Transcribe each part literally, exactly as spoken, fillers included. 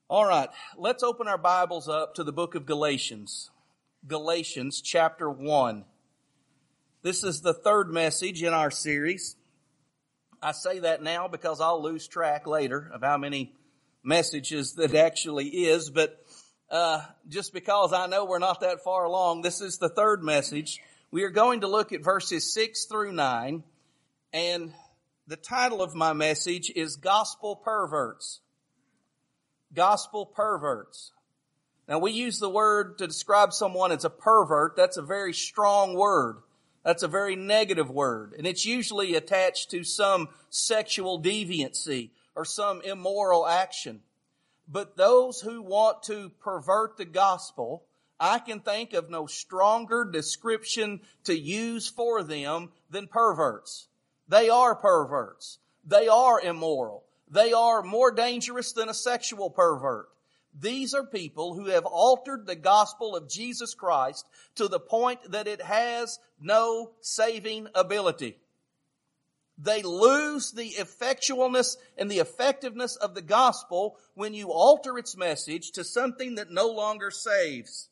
All right, let's open our Bibles up to the book of Galatians. Galatians chapter one. This is the third message in our series. I say that now because I'll lose track later of how many messages that actually is, but uh, just because I know we're not that far along, this is the third message. We are going to look at verses six through nine, and the title of my message is Gospel Perverts. Gospel perverts. Now we use the word to describe someone as a pervert. That's a very strong word. That's a very negative word. And it's usually attached to some sexual deviancy or some immoral action. But those who want to pervert the gospel, I can think of no stronger description to use for them than perverts. They are perverts. They are immoral. They are more dangerous than a sexual pervert. These are people who have altered the gospel of Jesus Christ to the point that it has no saving ability. They lose the effectualness and the effectiveness of the gospel when you alter its message to something that no longer saves.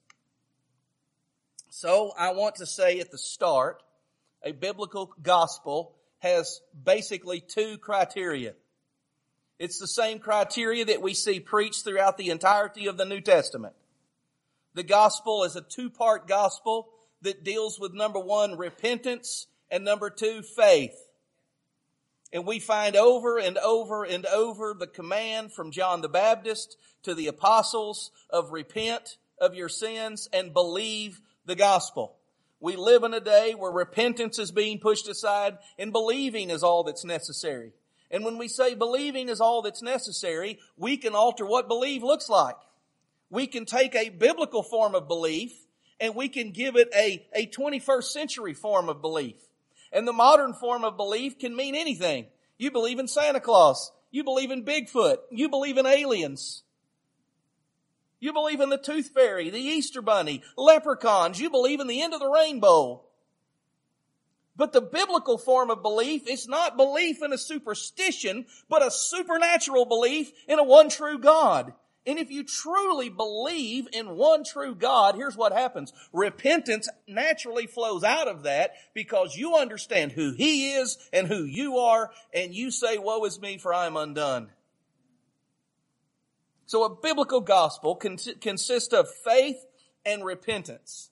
So I want to say at the start, a biblical gospel has basically two criteria. It's the same criteria that we see preached throughout the entirety of the New Testament. The gospel is a two-part gospel that deals with, number one, repentance, and number two, faith. And we find over and over and over the command from John the Baptist to the apostles of repent of your sins and believe the gospel. We live in a day where repentance is being pushed aside and believing is all that's necessary. And when we say believing is all that's necessary, we can alter what believe looks like. We can take a biblical form of belief and we can give it a, a twenty-first century form of belief. And the modern form of belief can mean anything. You believe in Santa Claus. You believe in Bigfoot. You believe in aliens. You believe in the Tooth Fairy, the Easter Bunny, leprechauns. You believe in the end of the rainbow. But the biblical form of belief is not belief in a superstition, but a supernatural belief in a one true God. And if you truly believe in one true God, here's what happens. Repentance naturally flows out of that because you understand who He is and who you are, and you say, woe is me, for I am undone. So a biblical gospel consists of faith and repentance.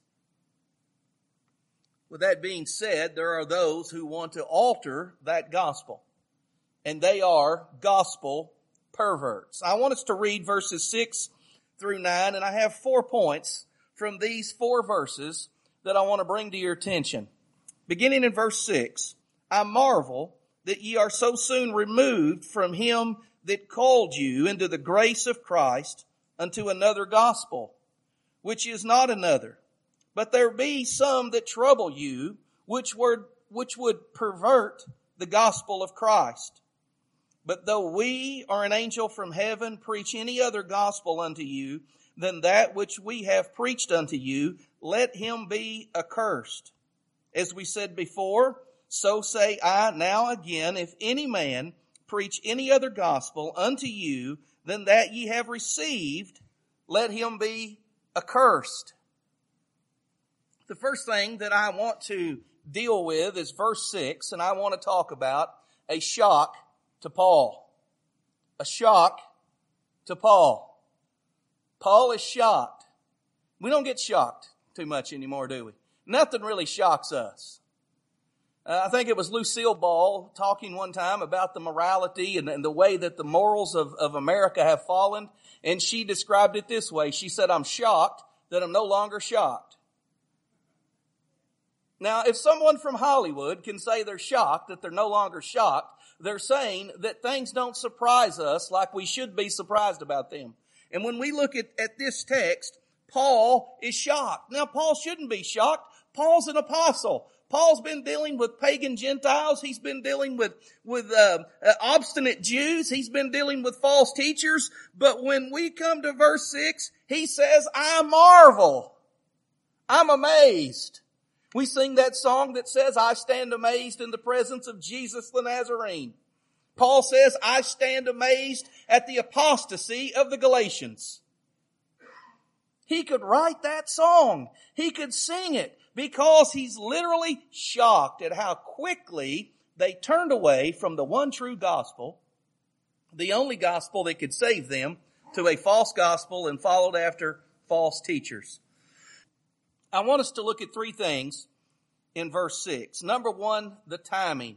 With that being said, there are those who want to alter that gospel. And they are gospel perverts. I want us to read verses six through nine, and I have four points from these four verses that I want to bring to your attention. Beginning in verse six, I marvel that ye are so soon removed from him that called you into the grace of Christ unto another gospel, which is not another. But there be some that trouble you, which were, which would pervert the gospel of Christ. But though we or an angel from heaven preach any other gospel unto you than that which we have preached unto you, let him be accursed. As we said before, so say I now again, if any man preach any other gospel unto you than that ye have received, let him be accursed. The first thing that I want to deal with is verse six, and I want to talk about a shock to Paul. A shock to Paul. Paul is shocked. We don't get shocked too much anymore, do we? Nothing really shocks us. Uh, I think it was Lucille Ball talking one time about the morality and, and the way that the morals of, of America have fallen, and she described it this way. She said, I'm shocked that I'm no longer shocked. Now, if someone from Hollywood can say they're shocked, that they're no longer shocked, they're saying that things don't surprise us like we should be surprised about them. And when we look at, at this text, Paul is shocked. Now, Paul shouldn't be shocked. Paul's an apostle. Paul's been dealing with pagan Gentiles. He's been dealing with, with uh, uh, obstinate Jews. He's been dealing with false teachers. But when we come to verse six, he says, I marvel. I'm amazed. We sing that song that says, I stand amazed in the presence of Jesus the Nazarene. Paul says, I stand amazed at the apostasy of the Galatians. He could write that song. He could sing it because he's literally shocked at how quickly they turned away from the one true gospel, the only gospel that could save them, to a false gospel and followed after false teachers. I want us to look at three things in verse six. Number one, the timing.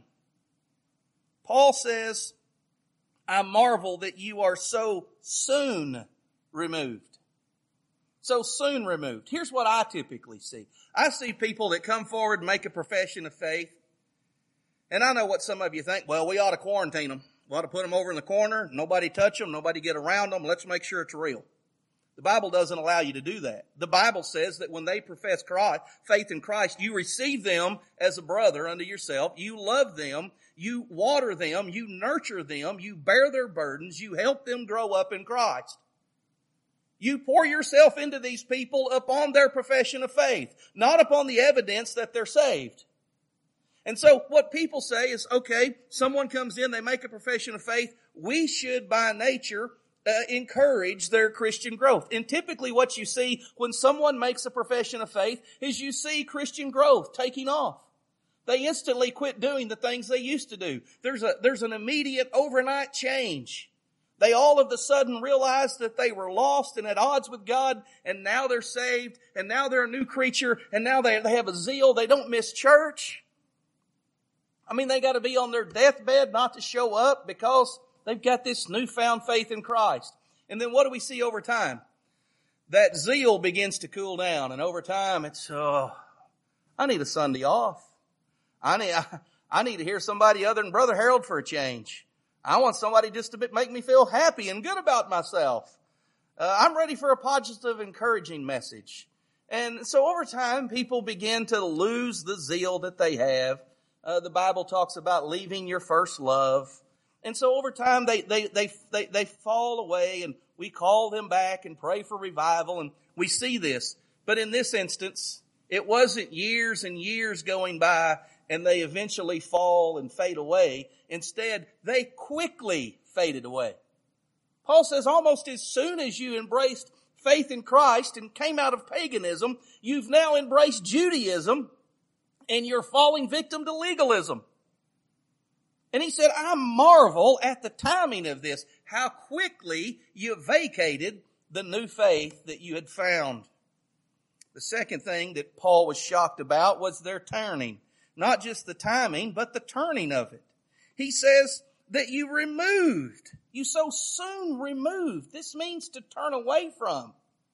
Paul says, I marvel that you are so soon removed. So soon removed. Here's what I typically see. I see people that come forward and make a profession of faith. And I know what some of you think. Well, we ought to quarantine them. We ought to put them over in the corner. Nobody touch them. Nobody get around them. Let's make sure it's real. The Bible doesn't allow you to do that. The Bible says that when they profess Christ, faith in Christ, you receive them as a brother unto yourself. You love them. You water them. You nurture them. You bear their burdens. You help them grow up in Christ. You pour yourself into these people upon their profession of faith, not upon the evidence that they're saved. And so what people say is, okay, someone comes in, they make a profession of faith. We should by nature uh, encourage their Christian growth. And typically what you see when someone makes a profession of faith is you see Christian growth taking off. They instantly quit doing the things they used to do. There's a, there's an immediate overnight change. They all of a sudden realized that they were lost and at odds with God, and now they're saved, and now they're a new creature, and now they, they have a zeal. They don't miss church. I mean, they got to be on their deathbed not to show up because they've got this newfound faith in Christ. And then what do we see over time? That zeal begins to cool down, and over time it's, oh, I need a Sunday off. I need, I, I need to hear somebody other than Brother Harold for a change. I want somebody just to make me feel happy and good about myself. Uh, I'm ready for a positive, encouraging message. And so over time, people begin to lose the zeal that they have. Uh, the Bible talks about leaving your first love. And so over time, they, they, they, they, they fall away, and we call them back and pray for revival, and we see this. But in this instance, it wasn't years and years going by and they eventually fall and fade away. Instead, they quickly faded away. Paul says almost as soon as you embraced faith in Christ and came out of paganism, you've now embraced Judaism and you're falling victim to legalism. And he said, I marvel at the timing of this, how quickly you vacated the new faith that you had found. The second thing that Paul was shocked about was their turning. Not just the timing, but the turning of it. He says that you removed. You so soon removed. This means to turn away from.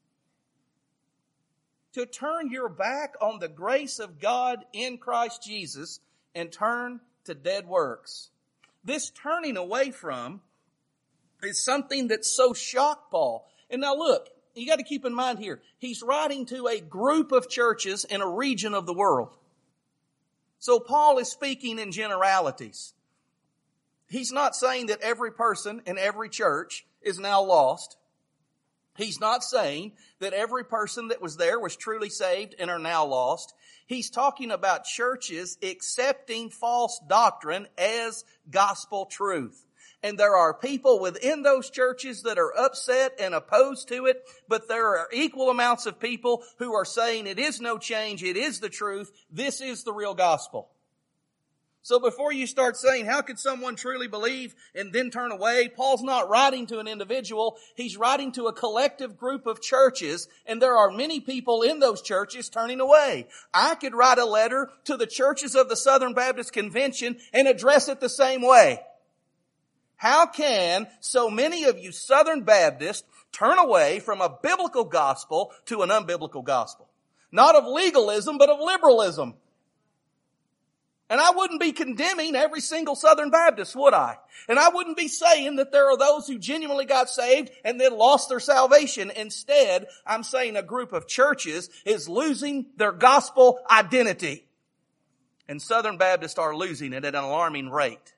To turn your back on the grace of God in Christ Jesus and turn to dead works. This turning away from is something that so shocked Paul. And now look, you got to keep in mind here, he's writing to a group of churches in a region of the world. So Paul is speaking in generalities. He's not saying that every person in every church is now lost. He's not saying that every person that was there was truly saved and are now lost. He's talking about churches accepting false doctrine as gospel truth. And there are people within those churches that are upset and opposed to it, but there are equal amounts of people who are saying it is no change, it is the truth, this is the real gospel. So before you start saying, how could someone truly believe and then turn away? Paul's not writing to an individual. He's writing to a collective group of churches, and there are many people in those churches turning away. I could write a letter to the churches of the Southern Baptist Convention and address it the same way. How can so many of you Southern Baptists turn away from a biblical gospel to an unbiblical gospel? Not of legalism, but of liberalism. And I wouldn't be condemning every single Southern Baptist, would I? And I wouldn't be saying that there are those who genuinely got saved and then lost their salvation. Instead, I'm saying a group of churches is losing their gospel identity. And Southern Baptists are losing it at an alarming rate.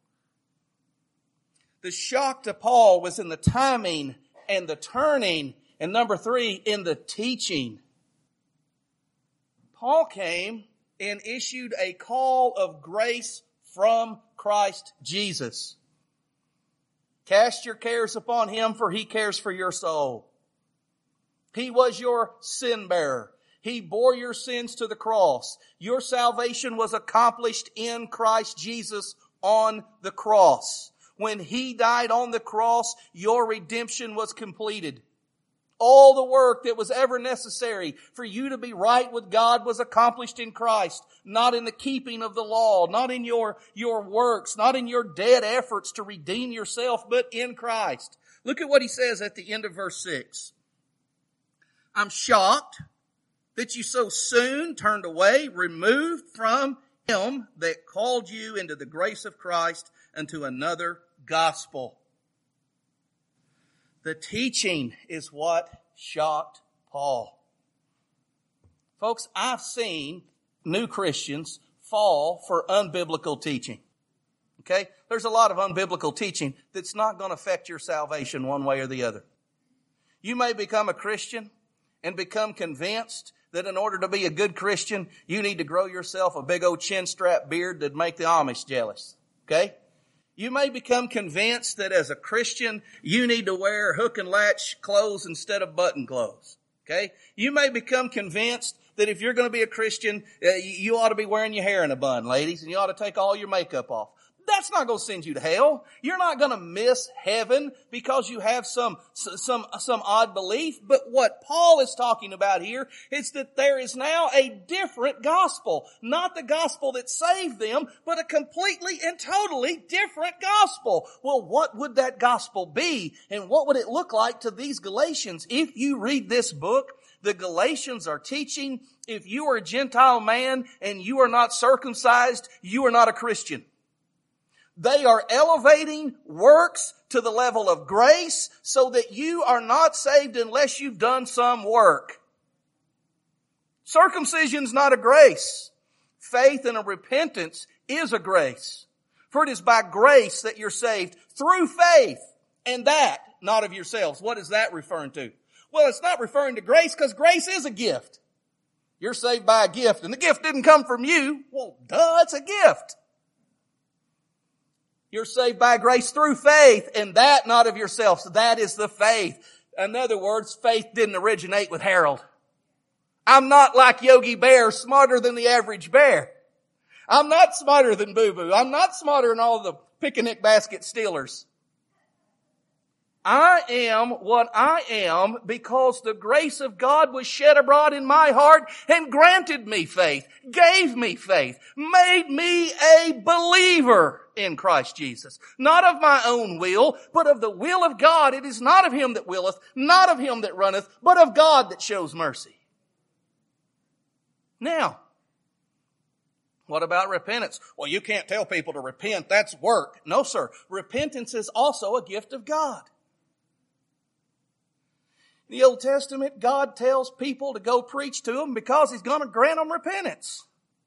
The shock to Paul was in the timing and the turning. And number three, in the teaching. Paul came and issued a call of grace from Christ Jesus. Cast your cares upon Him, for He cares for your soul. He was your sin bearer. He bore your sins to the cross. Your salvation was accomplished in Christ Jesus on the cross. When He died on the cross, your redemption was completed. All the work that was ever necessary for you to be right with God was accomplished in Christ, not in the keeping of the law, not in your, your works, not in your dead efforts to redeem yourself, but in Christ. Look at what he says at the end of verse six. I'm shocked that you so soon turned away, removed from Him that called you into the grace of Christ unto another gospel. The teaching is what shocked Paul. Folks, I've seen new Christians fall for unbiblical teaching. Okay? There's a lot of unbiblical teaching that's not going to affect your salvation one way or the other. You may become a Christian and become convinced that in order to be a good Christian, you need to grow yourself a big old chin strap beard that'd make the Amish jealous. Okay? You may become convinced that as a Christian, you need to wear hook and latch clothes instead of button clothes. Okay? You may become convinced that if you're going to be a Christian, uh, you ought to be wearing your hair in a bun, ladies, and you ought to take all your makeup off. That's not going to send you to hell. You're not going to miss heaven because you have some, some, some odd belief. But what Paul is talking about here is that there is now a different gospel. Not the gospel that saved them, but a completely and totally different gospel. Well, what would that gospel be? And what would it look like to these Galatians? If you read this book, the Galatians are teaching, if you are a Gentile man and you are not circumcised, you are not a Christian. They are elevating works to the level of grace so that you are not saved unless you've done some work. Circumcision's not a grace. Faith and a repentance is a grace. For it is by grace that you're saved through faith, and that not of yourselves. What is that referring to? Well, it's not referring to grace because grace is a gift. You're saved by a gift, and the gift didn't come from you. Well, duh, it's a gift. You're saved by grace through faith, and that not of yourselves. So that is the faith. In other words, faith didn't originate with Harold. I'm not like Yogi Bear, smarter than the average bear. I'm not smarter than Boo Boo. I'm not smarter than all the picnic basket stealers. I am what I am because the grace of God was shed abroad in my heart and granted me faith, gave me faith, made me a believer in Christ Jesus. Not of my own will, but of the will of God. It is not of him that willeth, not of him that runneth, but of God that shows mercy. Now, what about repentance? Well, you can't tell people to repent. That's work. No, sir. Repentance is also a gift of God. In the Old Testament, God tells people to go preach to them because He's going to grant them repentance.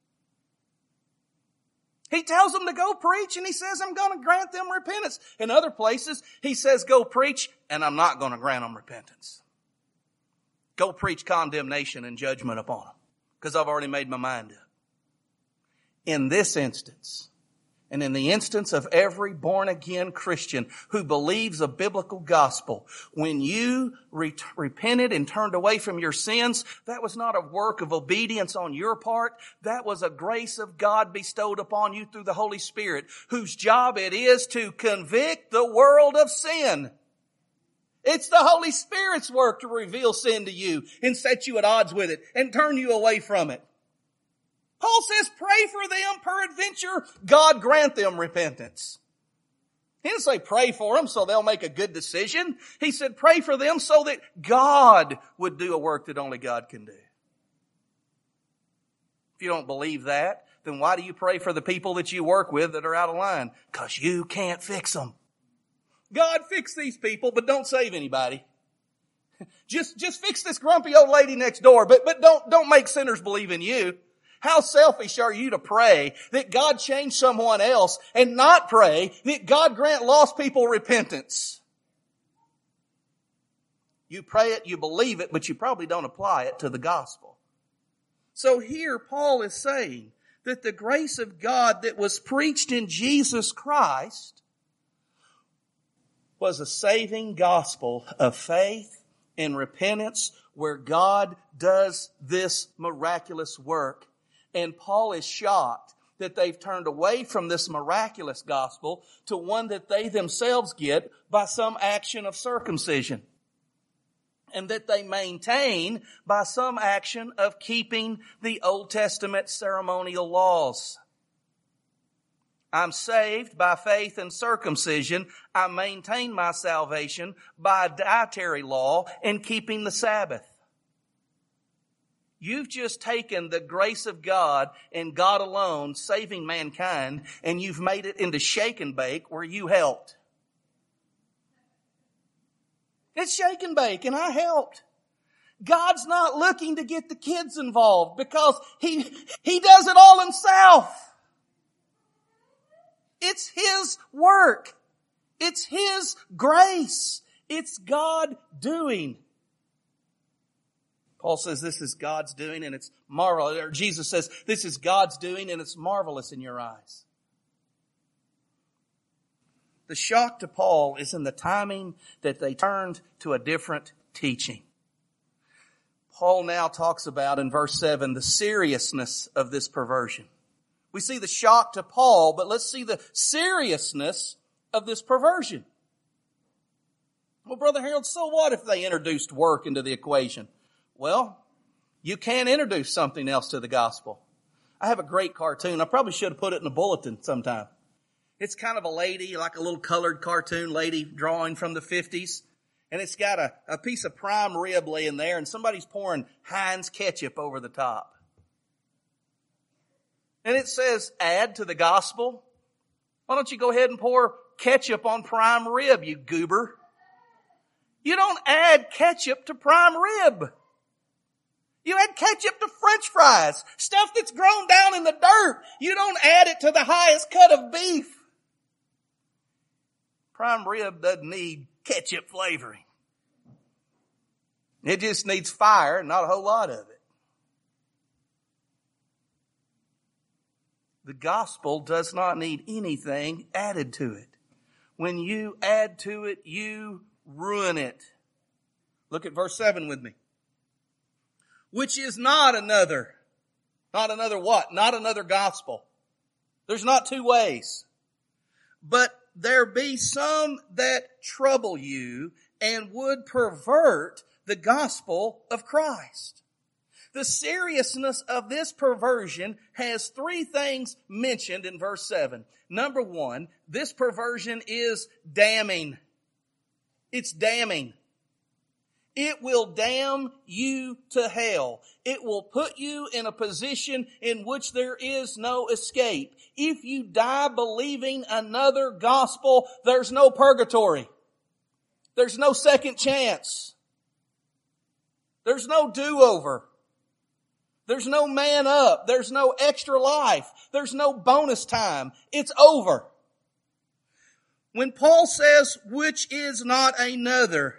He tells them to go preach and He says, I'm going to grant them repentance. In other places, He says, go preach and I'm not going to grant them repentance. Go preach condemnation and judgment upon them because I've already made my mind up. In this instance, and in the instance of every born-again Christian who believes a biblical gospel, when you re- repented and turned away from your sins, that was not a work of obedience on your part. That was a grace of God bestowed upon you through the Holy Spirit, whose job it is to convict the world of sin. It's the Holy Spirit's work to reveal sin to you and set you at odds with it and turn you away from it. Paul says, pray for them, peradventure God grant them repentance. He didn't say pray for them so they'll make a good decision. He said pray for them so that God would do a work that only God can do. If you don't believe that, then why do you pray for the people that you work with that are out of line? Because you can't fix them. God, fix these people, but don't save anybody. Just, just fix this grumpy old lady next door, but, but don't, don't make sinners believe in you. How selfish are you to pray that God change someone else and not pray that God grant lost people repentance? You pray it, you believe it, but you probably don't apply it to the gospel. So here Paul is saying that the grace of God that was preached in Jesus Christ was a saving gospel of faith and repentance where God does this miraculous work. And Paul is shocked that they've turned away from this miraculous gospel to one that they themselves get by some action of circumcision, and that they maintain by some action of keeping the Old Testament ceremonial laws. I'm saved by faith and circumcision. I maintain my salvation by dietary law and keeping the Sabbath. You've just taken the grace of God and God alone saving mankind, and you've made it into shake and bake where you helped. It's shake and bake, and I helped. God's not looking to get the kids involved because He, He does it all Himself. It's His work. It's His grace. It's God doing. Paul says this is God's doing and it's marvelous. Or Jesus says this is God's doing and it's marvelous in your eyes. The shock to Paul is in the timing that they turned to a different teaching. Paul now talks about in verse seven the seriousness of this perversion. We see the shock to Paul, but let's see the seriousness of this perversion. Well, Brother Harold, so what if they introduced work into the equation? Well, you can introduce something else to the gospel. I have a great cartoon. I probably should have put it in a bulletin sometime. It's kind of a lady, like a little colored cartoon lady drawing from the fifties. And it's got a, a piece of prime rib laying there, and somebody's pouring Heinz ketchup over the top. And it says, add to the gospel. Why don't you go ahead and pour ketchup on prime rib, you goober? You don't add ketchup to prime rib. You add ketchup to French fries, stuff that's grown down in the dirt. You don't add it to the highest cut of beef. Prime rib doesn't need ketchup flavoring. It just needs fire and not a whole lot of it. The gospel does not need anything added to it. When you add to it, you ruin it. Look at verse seven with me. Which is not another. Not another what? Not another gospel. There's not two ways. But there be some that trouble you and would pervert the gospel of Christ. The seriousness of this perversion has three things mentioned in verse seven. Number one, this perversion is damning. It's damning. It will damn you to hell. It will put you in a position in which there is no escape. If you die believing another gospel, there's no purgatory. There's no second chance. There's no do-over. There's no man up. There's no extra life. There's no bonus time. It's over. When Paul says, which is not another,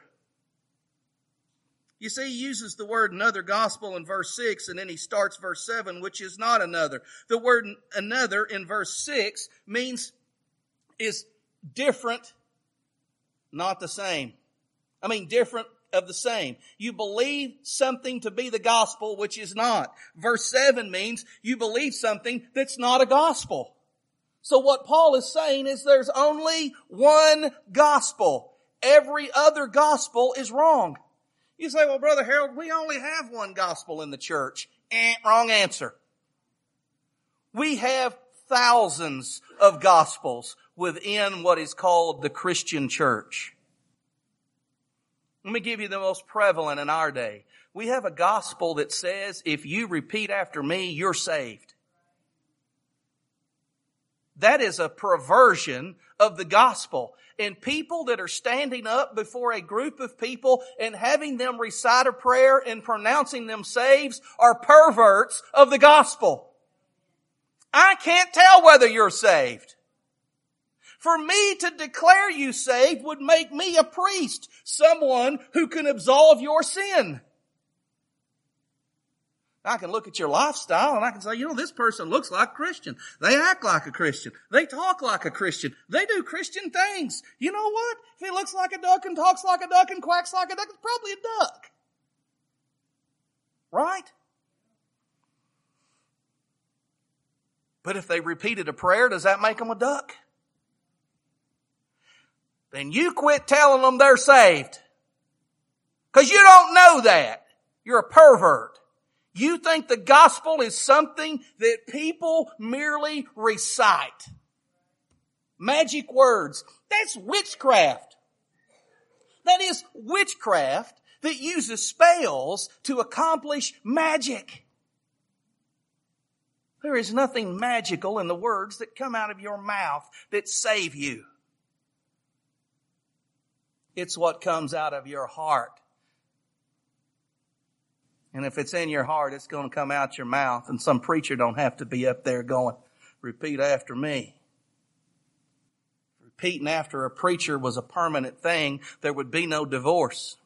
you see, he uses the word another gospel in verse six, and then he starts verse seven, which is not another. The word another in verse six means is different, not the same. I mean, different of the same. You believe something to be the gospel, which is not. Verse seven means you believe something that's not a gospel. So what Paul is saying is there's only one gospel. Every other gospel is wrong. You say, well, Brother Harold, we only have one gospel in the church. Eh, wrong answer. We have thousands of gospels within what is called the Christian church. Let me give you the most prevalent in our day. We have a gospel that says, if you repeat after me, you're saved. That is a perversion of the gospel. And people that are standing up before a group of people and having them recite a prayer and pronouncing them saved are perverts of the gospel. I can't tell whether you're saved. For me to declare you saved would make me a priest, someone who can absolve your sin. I can look at your lifestyle and I can say, you know, this person looks like a Christian. They act like a Christian. They talk like a Christian. They do Christian things. You know what? If he looks like a duck and talks like a duck and quacks like a duck, it's probably a duck. Right? But if they repeated a prayer, does that make them a duck? Then you quit telling them they're saved. Because you don't know that. You're a pervert. You think the gospel is something that people merely recite. Magic words. That's witchcraft. That is witchcraft that uses spells to accomplish magic. There is nothing magical in the words that come out of your mouth that save you. It's what comes out of your heart. And if it's in your heart, it's going to come out your mouth. And some preacher don't have to be up there going, repeat after me. Repeating after a preacher was a permanent thing, there would be no divorce.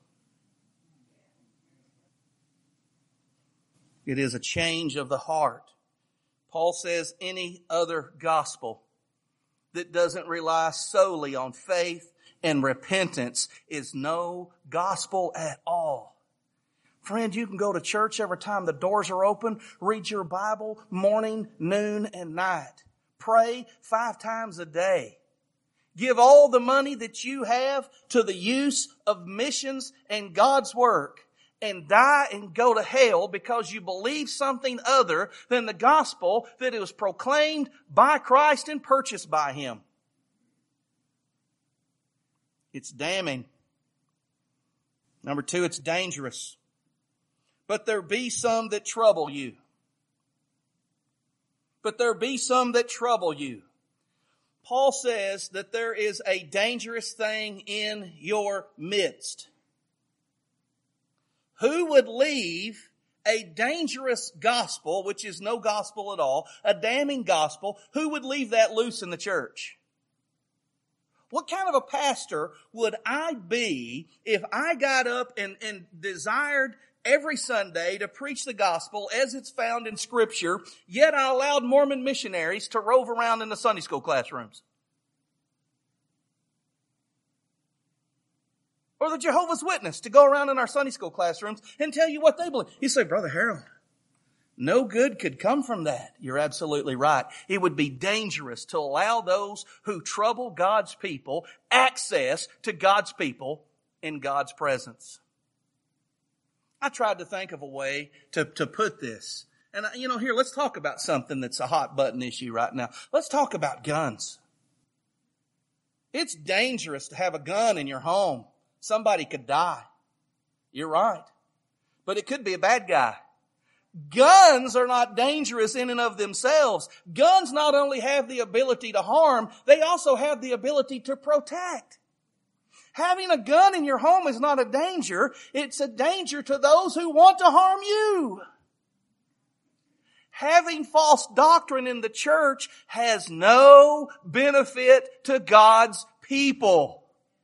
It is a change of the heart. Paul says any other gospel that doesn't rely solely on faith and repentance is no gospel at all. Friend, you can go to church every time the doors are open, read your Bible morning, noon, and night. Pray five times a day. Give all the money that you have to the use of missions and God's work, and die and go to hell because you believe something other than the gospel that was proclaimed by Christ and purchased by Him. It's damning. Number two, it's dangerous. But there be some that trouble you. But there be some that trouble you. Paul says that there is a dangerous thing in your midst. Who would leave a dangerous gospel, which is no gospel at all, a damning gospel, who would leave that loose in the church? What kind of a pastor would I be if I got up and, and desired every Sunday to preach the gospel as it's found in Scripture, yet I allowed Mormon missionaries to rove around in the Sunday school classrooms? Or the Jehovah's Witness to go around in our Sunday school classrooms and tell you what they believe. You say, Brother Harold, no good could come from that. You're absolutely right. It would be dangerous to allow those who trouble God's people access to God's people in God's presence. I tried to think of a way to, to put this. And, you know, here, let's talk about something that's a hot button issue right now. Let's talk about guns. It's dangerous to have a gun in your home. Somebody could die. You're right. But it could be a bad guy. Guns are not dangerous in and of themselves. Guns not only have the ability to harm, they also have the ability to protect. Having a gun in your home is not a danger. It's a danger to those who want to harm you. Having false doctrine in the church has no benefit to God's people.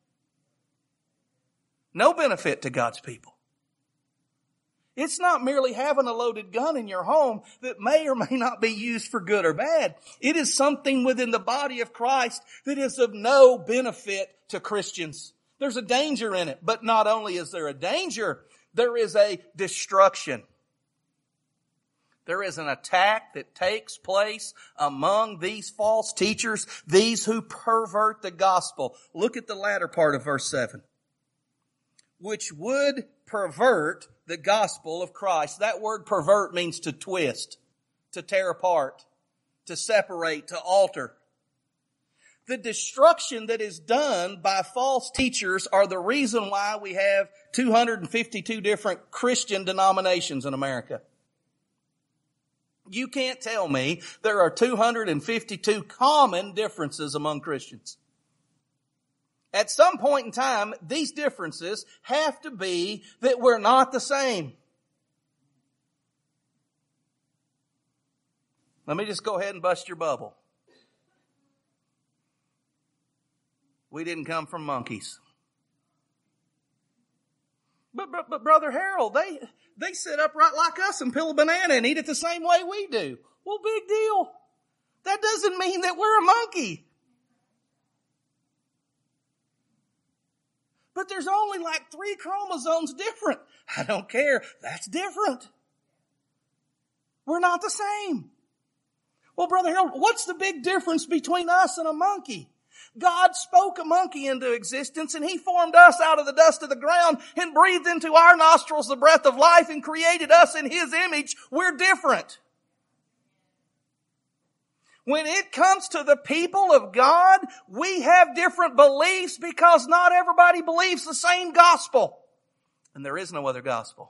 No benefit to God's people. It's not merely having a loaded gun in your home that may or may not be used for good or bad. It is something within the body of Christ that is of no benefit to Christians. There's a danger in it. But not only is there a danger, there is a destruction. There is an attack that takes place among these false teachers, these who pervert the gospel. Look at the latter part of verse seven. Which would pervert the gospel of Christ. That word pervert means to twist, to tear apart, to separate, to alter. The destruction that is done by false teachers are the reason why we have two hundred fifty-two different Christian denominations in America. You can't tell me there are two hundred fifty-two common differences among Christians. At some point in time, these differences have to be that we're not the same. Let me just go ahead and bust your bubble. We didn't come from monkeys. But, but, but Brother Harold, they, they sit upright like us and peel a banana and eat it the same way we do. Well, big deal. That doesn't mean that we're a monkey. But there's only like three chromosomes different. I don't care. That's different. We're not the same. Well, Brother Harold, what's the big difference between us and a monkey? God spoke a monkey into existence and He formed us out of the dust of the ground and breathed into our nostrils the breath of life and created us in His image. We're different. When it comes to the people of God, we have different beliefs because not everybody believes the same gospel. And there is no other gospel.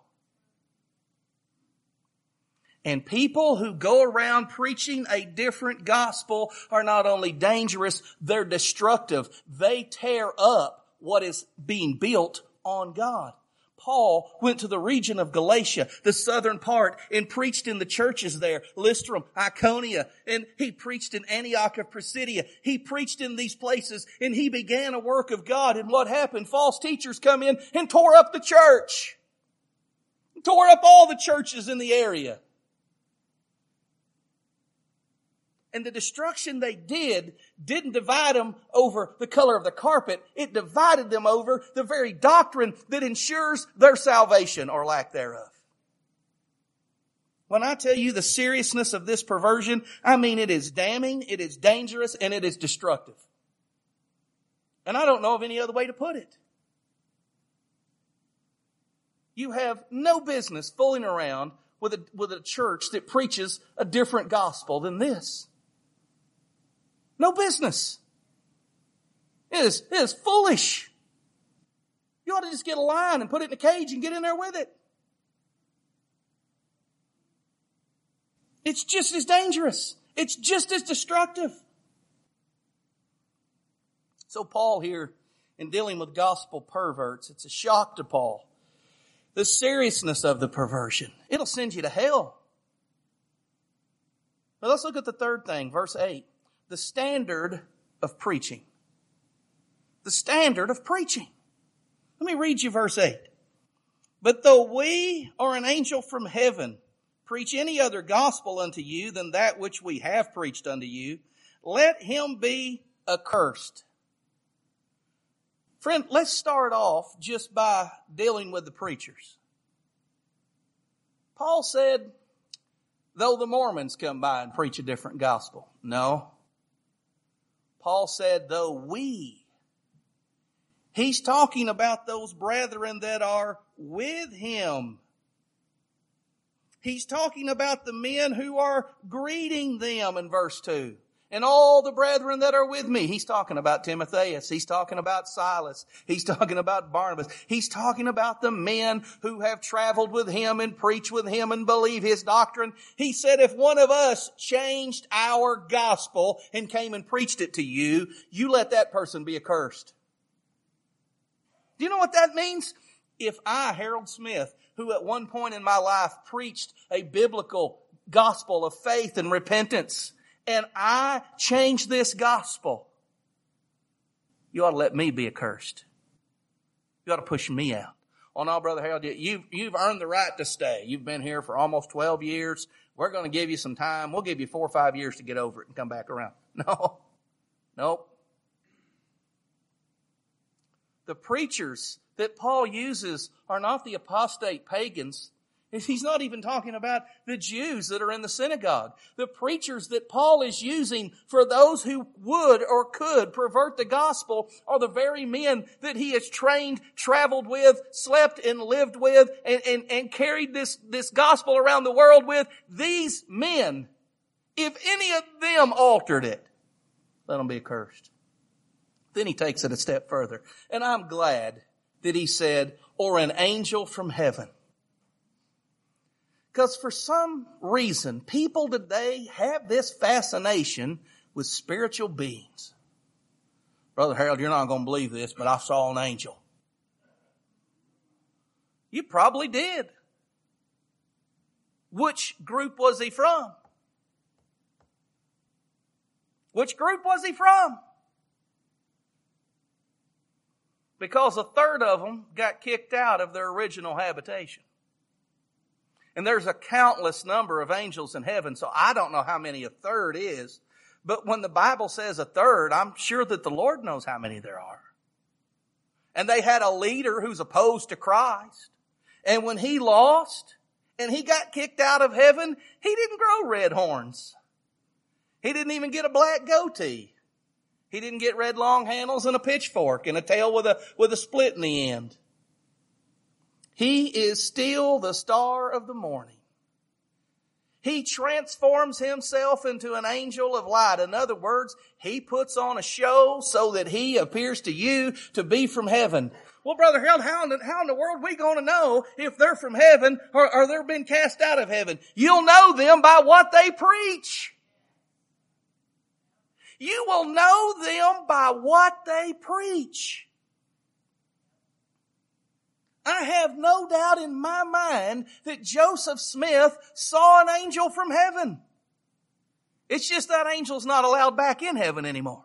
And people who go around preaching a different gospel are not only dangerous, they're destructive. They tear up what is being built on God. Paul went to the region of Galatia, the southern part, and preached in the churches there, Lystra, Iconium, and he preached in Antioch of Pisidia. He preached in these places, and he began a work of God. And what happened? False teachers come in and tore up the church. Tore up all the churches in the area. And the destruction they did didn't divide them over the color of the carpet. It divided them over the very doctrine that ensures their salvation or lack thereof. When I tell you the seriousness of this perversion, I mean it is damning, it is dangerous, and it is destructive. And I don't know of any other way to put it. You have no business fooling around with a, with a church that preaches a different gospel than this. No business. It is, it is foolish. You ought to just get a line and put it in a cage and get in there with it. It's just as dangerous. It's just as destructive. So Paul here, in dealing with gospel perverts, it's a shock to Paul. The seriousness of the perversion. It'll send you to hell. But let's look at the third thing, verse eight. The standard of preaching. The standard of preaching. Let me read you verse eight. But though we or an angel from heaven preach any other gospel unto you than that which we have preached unto you, let him be accursed. Friend, let's start off just by dealing with the preachers. Paul said, though the Mormons come by and preach a different gospel. No. Paul said, though we. He's talking about those brethren that are with him. He's talking about the men who are greeting them in verse two. And all the brethren that are with me. He's talking about Timotheus. He's talking about Silas. He's talking about Barnabas. He's talking about the men who have traveled with him and preached with him and believe his doctrine. He said, if one of us changed our gospel and came and preached it to you, you let that person be accursed. Do you know what that means? If I, Harold Smith, who at one point in my life preached a biblical gospel of faith and repentance, and I change this gospel, you ought to let me be accursed. You ought to push me out. Oh no, Brother Harold, you've, you've earned the right to stay. You've been here for almost twelve years. We're going to give you some time. We'll give you four or five years to get over it and come back around. No. Nope. The preachers that Paul uses are not the apostate pagans. He's not even talking about the Jews that are in the synagogue. The preachers that Paul is using for those who would or could pervert the gospel are the very men that he has trained, traveled with, slept and lived with, and, and, and carried this, this gospel around the world with. These men, if any of them altered it, let them be accursed. Then he takes it a step further. And I'm glad that he said, or an angel from heaven. Because for some reason, people today have this fascination with spiritual beings. Brother Harold, you're not going to believe this, but I saw an angel. You probably did. Which group was he from? Which group was he from? Because a third of them got kicked out of their original habitation. And there's a countless number of angels in heaven, so I don't know how many a third is. But when the Bible says a third, I'm sure that the Lord knows how many there are. And they had a leader who's opposed to Christ. And when he lost and he got kicked out of heaven, he didn't grow red horns. He didn't even get a black goatee. He didn't get red long handles and a pitchfork and a tail with a, with a split in the end. He is still the star of the morning. He transforms himself into an angel of light. In other words, he puts on a show so that he appears to you to be from heaven. Well, Brother Harold, how in the, how in the world are we going to know if they're from heaven or, or they're been cast out of heaven? You'll know them by what they preach. You will know them by what they preach. I have no doubt in my mind that Joseph Smith saw an angel from heaven. It's just that angel's not allowed back in heaven anymore.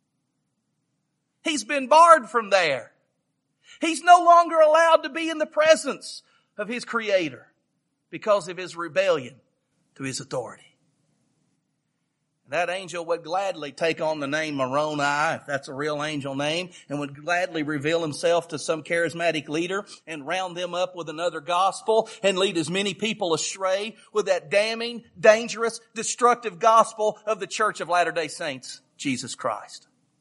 He's been barred from there. He's no longer allowed to be in the presence of his Creator because of his rebellion to his authority. That angel would gladly take on the name Moroni, if that's a real angel name, and would gladly reveal himself to some charismatic leader and round them up with another gospel and lead as many people astray with that damning, dangerous, destructive gospel of the Church of Latter-day Saints, Jesus Christ.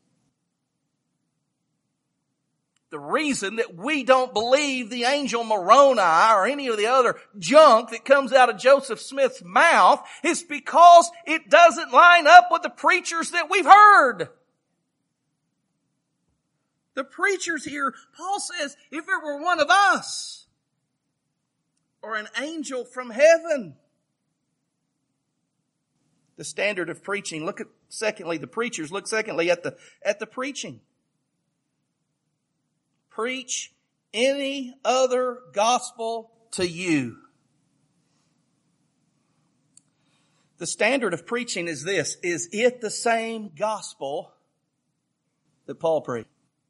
The reason that we don't believe the angel Moroni or any of the other junk that comes out of Joseph Smith's mouth is because it doesn't line up with the preachers that we've heard. The preachers here, Paul says, if it were one of us or an angel from heaven. The standard of preaching. Look at, secondly, the preachers. Look secondly at the, at the preaching. Preach any other gospel to you. The standard of preaching is this. Is it the same gospel that Paul preached?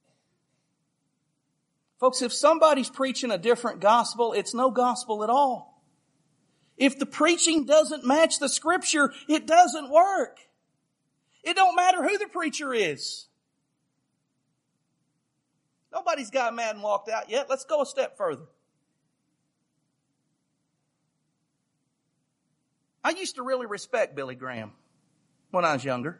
Folks, if somebody's preaching a different gospel, it's no gospel at all. If the preaching doesn't match the Scripture, it doesn't work. It don't matter who the preacher is. Nobody's got mad and walked out yet. Let's go a step further. I used to really respect Billy Graham when I was younger.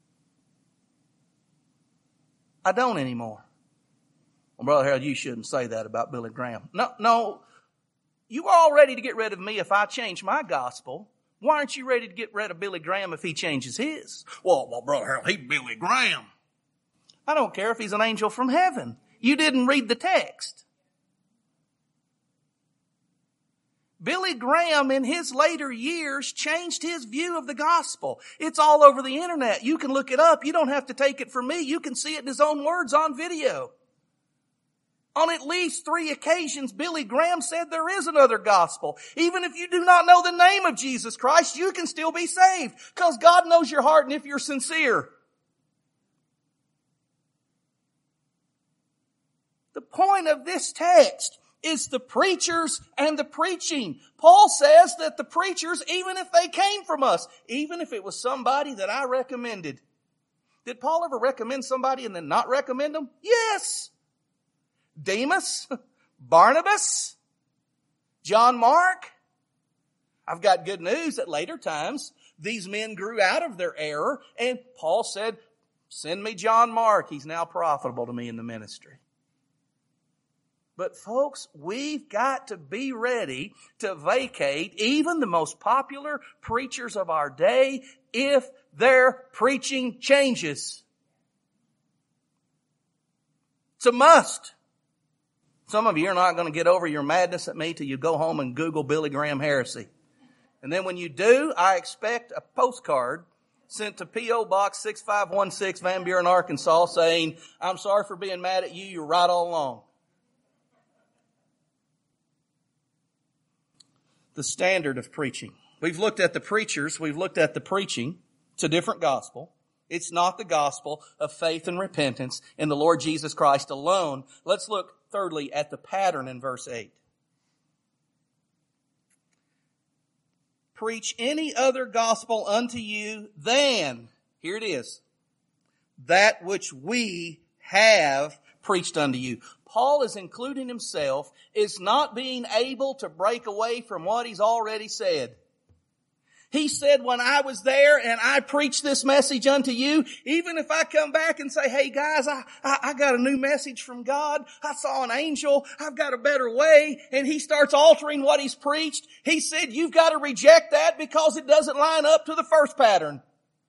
I don't anymore. Well, Brother Harold, you shouldn't say that about Billy Graham. No, no. You were all ready to get rid of me if I change my gospel. Why aren't you ready to get rid of Billy Graham if he changes his? Well, well, Brother Harold, he's Billy Graham. I don't care if he's an angel from heaven. You didn't read the text. Billy Graham in his later years changed his view of the gospel. It's all over the internet. You can look it up. You don't have to take it from me. You can see it in his own words on video. On at least three occasions, Billy Graham said there is another gospel. Even if you do not know the name of Jesus Christ, you can still be saved because God knows your heart and if you're sincere. The point of this text is the preachers and the preaching. Paul says that the preachers, even if they came from us, even if it was somebody that I recommended. Did Paul ever recommend somebody and then not recommend them? Yes. Demas, Barnabas, John Mark. I've got good news at later times. These men grew out of their error and Paul said, send me John Mark. He's now profitable to me in the ministry. But folks, we've got to be ready to vacate even the most popular preachers of our day if their preaching changes. It's a must. Some of you are not going to get over your madness at me till you go home and Google Billy Graham heresy. And then when you do, I expect a postcard sent to P O Box six five one six, Van Buren, Arkansas, saying, I'm sorry for being mad at you. You're right all along. The standard of preaching. We've looked at the preachers. We've looked at the preaching. It's a different gospel. It's not the gospel of faith and repentance in the Lord Jesus Christ alone. Let's look thirdly at the pattern in verse eight. Preach any other gospel unto you than, here it is, that which we have preached unto you. Paul is including himself as not being able to break away from what he's already said. He said, when I was there and I preached this message unto you, even if I come back and say, hey guys, I, I, I got a new message from God. I saw an angel. I've got a better way. And he starts altering what he's preached. He said, you've got to reject that because it doesn't line up to the first pattern.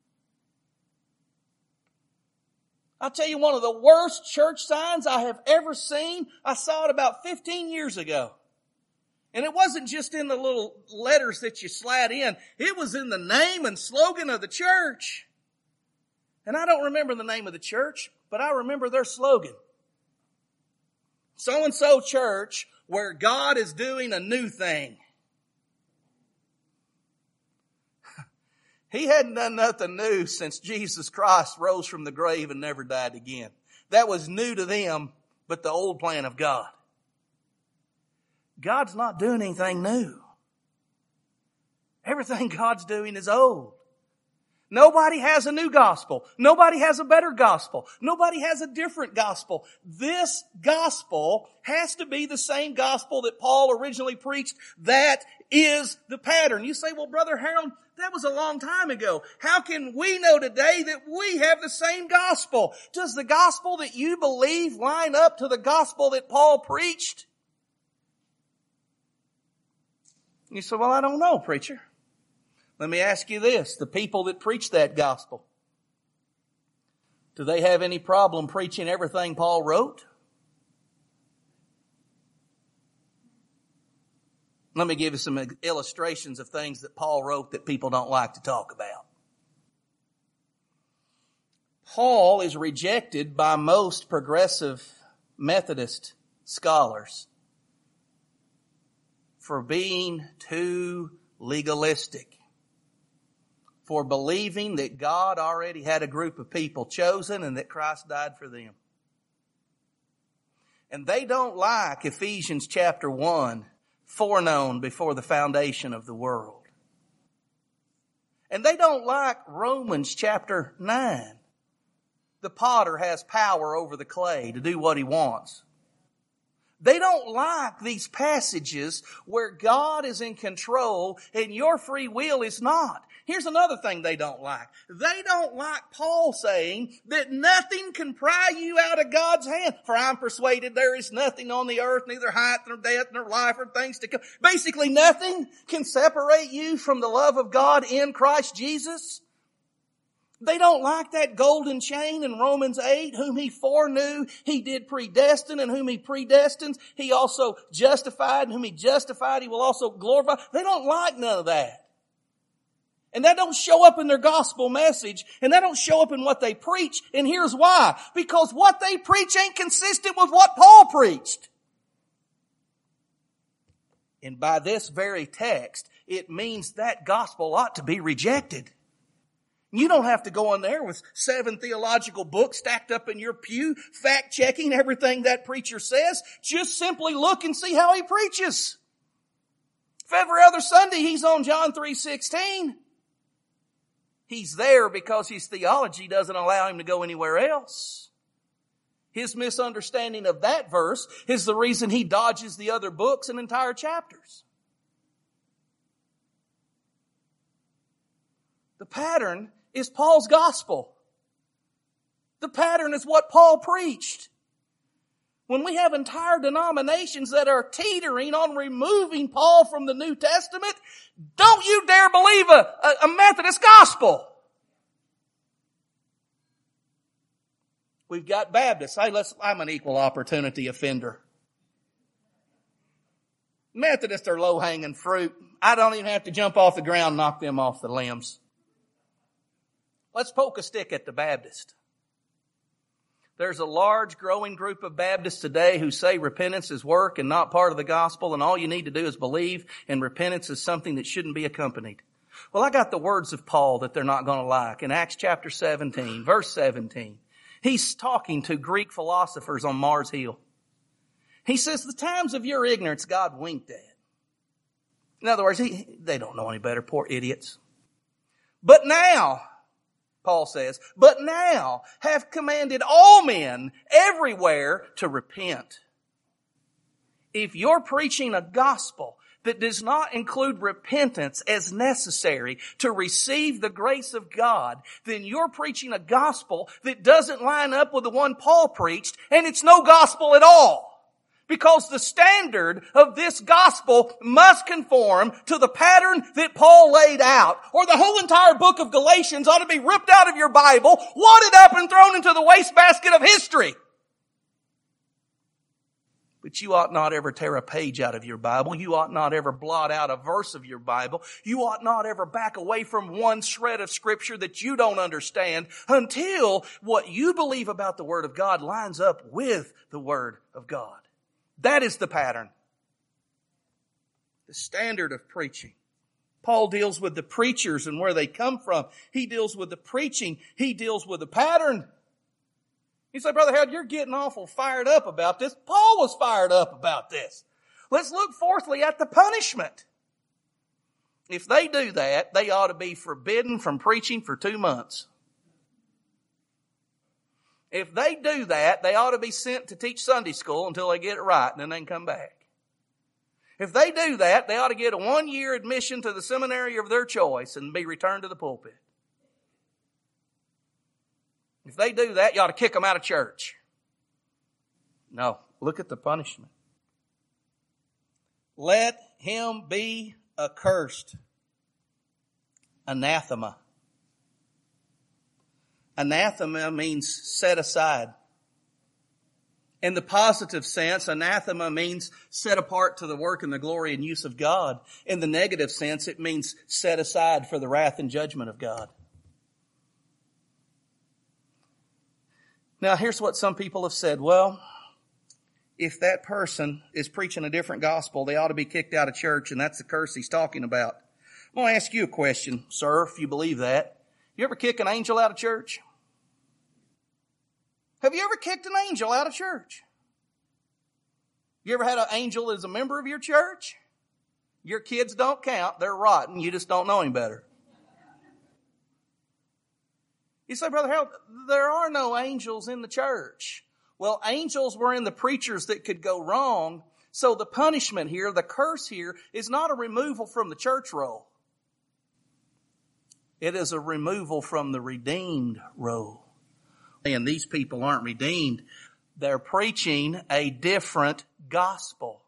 I'll tell you, one of the worst church signs I have ever seen, I saw it about fifteen years ago. And it wasn't just in the little letters that you slide in. It was in the name and slogan of the church. And I don't remember the name of the church, but I remember their slogan. So-and-so church where God is doing a new thing. He hadn't done nothing new since Jesus Christ rose from the grave and never died again. That was new to them, but the old plan of God. God's not doing anything new. Everything God's doing is old. Nobody has a new gospel. Nobody has a better gospel. Nobody has a different gospel. This gospel has to be the same gospel that Paul originally preached. That is the pattern. You say, well, Brother Harold, that was a long time ago. How can we know today that we have the same gospel? Does the gospel that you believe line up to the gospel that Paul preached? You say, well, I don't know, preacher. Let me ask you this. The people that preach that gospel, do they have any problem preaching everything Paul wrote? Let me give you some illustrations of things that Paul wrote that people don't like to talk about. Paul is rejected by most progressive Methodist scholars for being too legalistic, for believing that God already had a group of people chosen and that Christ died for them. And they don't like Ephesians chapter one, foreknown before the foundation of the world. And they don't like Romans chapter nine. The potter has power over the clay to do what he wants. They don't like these passages where God is in control and your free will is not. Here's another thing they don't like. They don't like Paul saying that nothing can pry you out of God's hand. For I'm persuaded there is nothing on the earth, neither height nor depth nor life or things to come. Basically nothing can separate you from the love of God in Christ Jesus. They don't like that golden chain in Romans eight, whom he foreknew, he did predestine, and whom he predestined, he also justified, and whom he justified, he will also glorify. They don't like none of that. And that don't show up in their gospel message, and that don't show up in what they preach, and here's why. Because what they preach ain't consistent with what Paul preached. And by this very text, it means that gospel ought to be rejected. You don't have to go in there with seven theological books stacked up in your pew, fact-checking everything that preacher says. Just simply look and see how he preaches. If every other Sunday he's on John three sixteen, he's there because his theology doesn't allow him to go anywhere else. His misunderstanding of that verse is the reason he dodges the other books and entire chapters. The pattern is Paul's gospel. The pattern is what Paul preached. When we have entire denominations that are teetering on removing Paul from the New Testament, don't you dare believe a, a, a Methodist gospel. We've got Baptists. Hey, let's, I'm an equal opportunity offender. Methodists are low-hanging fruit. I don't even have to jump off the ground and knock them off the limbs. Let's poke a stick at the Baptist. There's a large growing group of Baptists today who say repentance is work and not part of the gospel, and all you need to do is believe, and repentance is something that shouldn't be accompanied. Well, I got the words of Paul that they're not going to like. In Acts chapter seventeen, verse seventeen, he's talking to Greek philosophers on Mars Hill. He says, the times of your ignorance God winked at. In other words, he, they don't know any better, poor idiots. But now, Paul says, but now have commanded all men everywhere to repent. If you're preaching a gospel that does not include repentance as necessary to receive the grace of God, then you're preaching a gospel that doesn't line up with the one Paul preached, and it's no gospel at all. Because the standard of this gospel must conform to the pattern that Paul laid out, or the whole entire book of Galatians ought to be ripped out of your Bible, wadded up and thrown into the wastebasket of history. But you ought not ever tear a page out of your Bible. You ought not ever blot out a verse of your Bible. You ought not ever back away from one shred of Scripture that you don't understand until what you believe about the Word of God lines up with the Word of God. That is the pattern. The standard of preaching. Paul deals with the preachers and where they come from. He deals with the preaching. He deals with the pattern. You say, Brother Harold, you're getting awful fired up about this. Paul was fired up about this. Let's look fourthly at the punishment. If they do that, they ought to be forbidden from preaching for two months. If they do that, they ought to be sent to teach Sunday school until they get it right, and then they can come back. If they do that, they ought to get a one-year admission to the seminary of their choice and be returned to the pulpit. If they do that, you ought to kick them out of church. No, look at the punishment. Let him be accursed. Anathema. Anathema means set aside. In the positive sense, anathema means set apart to the work and the glory and use of God. In the negative sense, it means set aside for the wrath and judgment of God. Now, here's what some people have said. Well, if that person is preaching a different gospel, they ought to be kicked out of church, and that's the curse he's talking about. I'm going to ask you a question, sir, if you believe that. You ever kick an angel out of church? Have you ever kicked an angel out of church? You ever had an angel as a member of your church? Your kids don't count. They're rotten. You just don't know any better. You say, Brother Harold, there are no angels in the church. Well, angels were in the preachers that could go wrong. So the punishment here, the curse here, is not a removal from the church roll. It is a removal from the redeemed roll. And these people aren't redeemed. They're preaching a different gospel.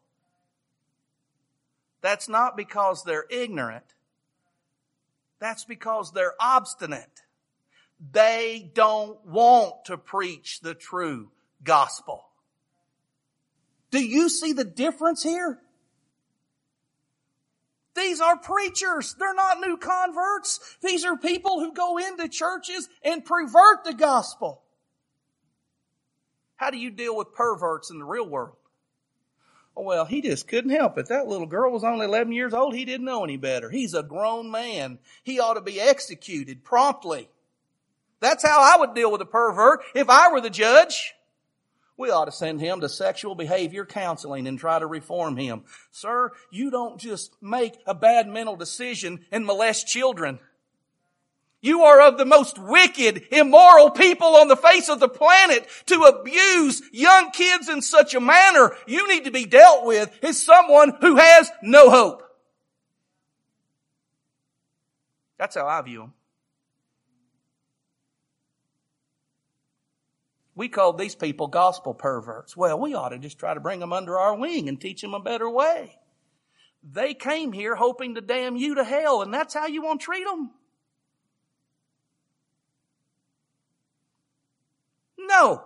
That's not because they're ignorant. That's because they're obstinate. They don't want to preach the true gospel. Do you see the difference here? These are preachers. They're not new converts. These are people who go into churches and pervert the gospel. How do you deal with perverts in the real world? Oh, well, he just couldn't help it. That little girl was only eleven years old. He didn't know any better. He's a grown man. He ought to be executed promptly. That's how I would deal with a pervert if I were the judge. We ought to send him to sexual behavior counseling and try to reform him. Sir, you don't just make a bad mental decision and molest children. You are of the most wicked, immoral people on the face of the planet to abuse young kids in such a manner. You need to be dealt with as someone who has no hope. That's how I view them. We call these people gospel perverts. Well, we ought to just try to bring them under our wing and teach them a better way. They came here hoping to damn you to hell, and that's how you want to treat them? No.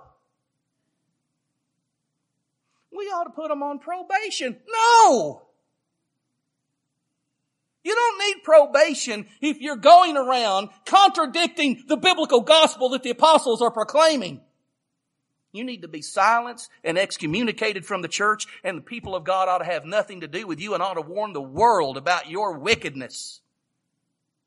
We ought to put them on probation. No. You don't need probation if you're going around contradicting the biblical gospel that the apostles are proclaiming. You need to be silenced and excommunicated from the church, and the people of God ought to have nothing to do with you and ought to warn the world about your wickedness.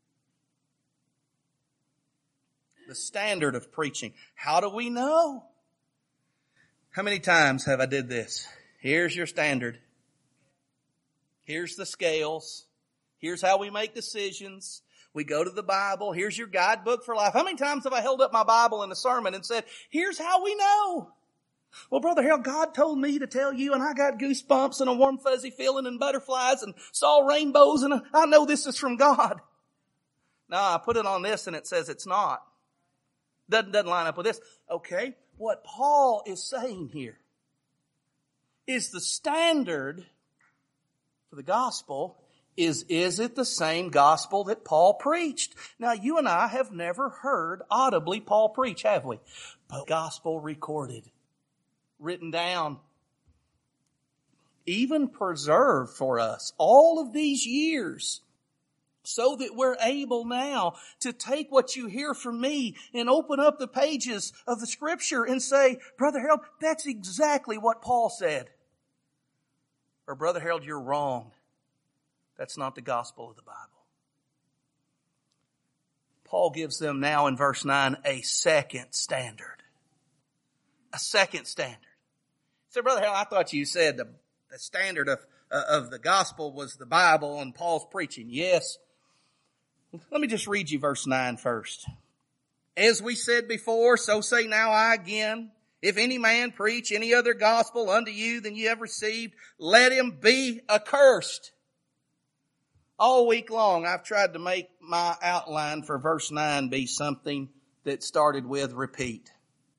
The standard of preaching. How do we know? How many times have I did this? Here's your standard. Here's the scales. Here's how we make decisions. We go to the Bible. Here's your guidebook for life. How many times have I held up my Bible in a sermon and said, here's how we know? Well, Brother Harold, God told me to tell you, and I got goosebumps and a warm fuzzy feeling and butterflies and saw rainbows, and I know this is from God. No, I put it on this and it says it's not. Doesn't, doesn't line up with this. Okay, what Paul is saying here is the standard for the gospel is, is it the same gospel that Paul preached? Now, you and I have never heard audibly Paul preach, have we? But gospel recorded, written down, even preserved for us all of these years, so that we're able now to take what you hear from me and open up the pages of the Scripture and say, Brother Harold, that's exactly what Paul said. Or, Brother Harold, you're wrong. That's not the gospel of the Bible. Paul gives them now in verse nine a second standard. A second standard. So, Brother Harold, I thought you said the, the standard of, uh, of the gospel was the Bible and Paul's preaching. Yes. Let me just read you verse nine first. As we said before, so say now I again, if any man preach any other gospel unto you than you have received, let him be accursed. All week long, I've tried to make my outline for verse nine be something that started with repeat.